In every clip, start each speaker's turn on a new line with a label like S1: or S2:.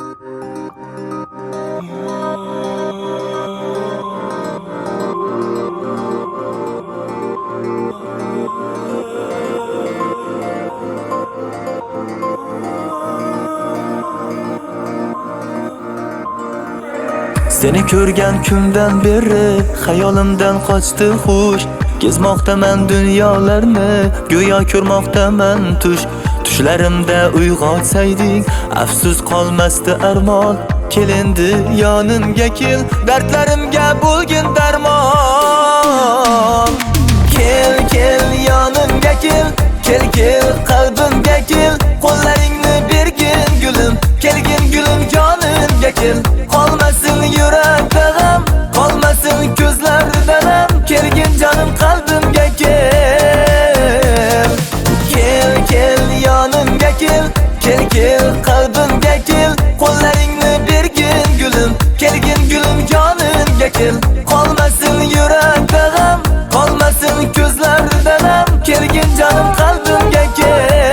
S1: Seni ko'rgan kundan beri xayolimdan qochdi xush. Kezmoqdaman dunyolarni, go'yo ko'rmoqdaman tush. Tushlarimda uyg'otsayding, afsus qolmasdi armon. Kel endi yonimga kel, dardlarimga bo'lgin darmon. Kel kel yonimga kel, kel kel qalbimga kel, qo'llaringni bergin gulim, kelgin gulim jonimga kel. Qolmasin yurakda g'am, qolmasin ko'zlarda nam, kelgin jonim qalbimga kel. Kel kel yonimga kel, kel kel qalbimga kel, qo'llaringni bergin gulim, kelgin gulim jonimga kel. Qolmasin yurakda g'am, qolmasin ko'zlarda nam, kelgin jonim qalbimga kel.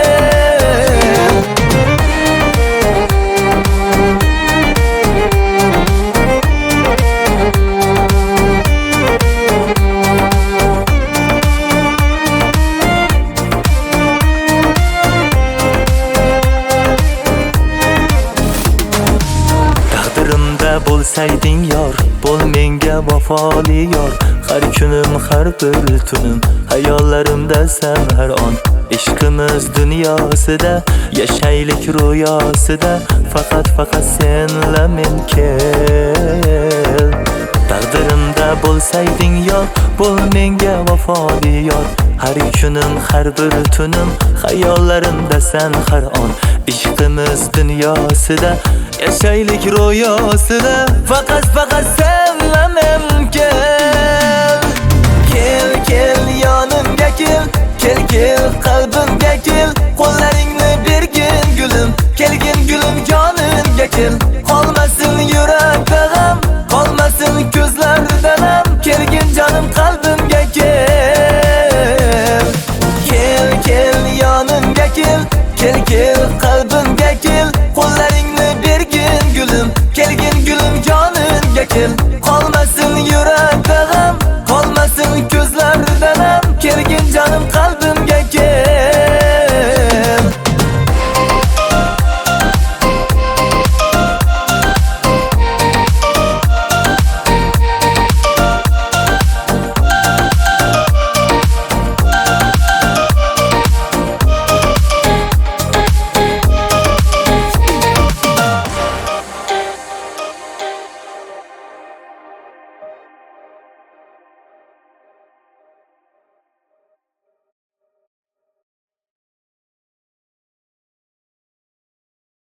S1: Bo'lsayding yor, bo'l menga vafoli yor. Har kunim, har bir tunim, hayollarimda sen har on. Ishqimiz dunyosida, yashaylik ro'yosida, faqat senla men kel. Taqdirimda bo'lsayding yor, bo'l menga vafoli yor. Har kunim, har bir tunim, hayollarimda sen har on. Ishqimiz dunyosida, yashaylik ro'yosida, faqat senla men kel. Kel kel yonimga kel, kel kel qalbimga kel, qo'llaringni bergin gulim, kelgin gulim jonimga kel. Qolmasin yurakda g'am, qolmasin ko'zlarda nam, kelgin jonim qalbimga kel. Kel kel yonimga kel, kel kel qalbimga kel, qo'llaringni bergin gulim, kelgin gulim jonimga kel.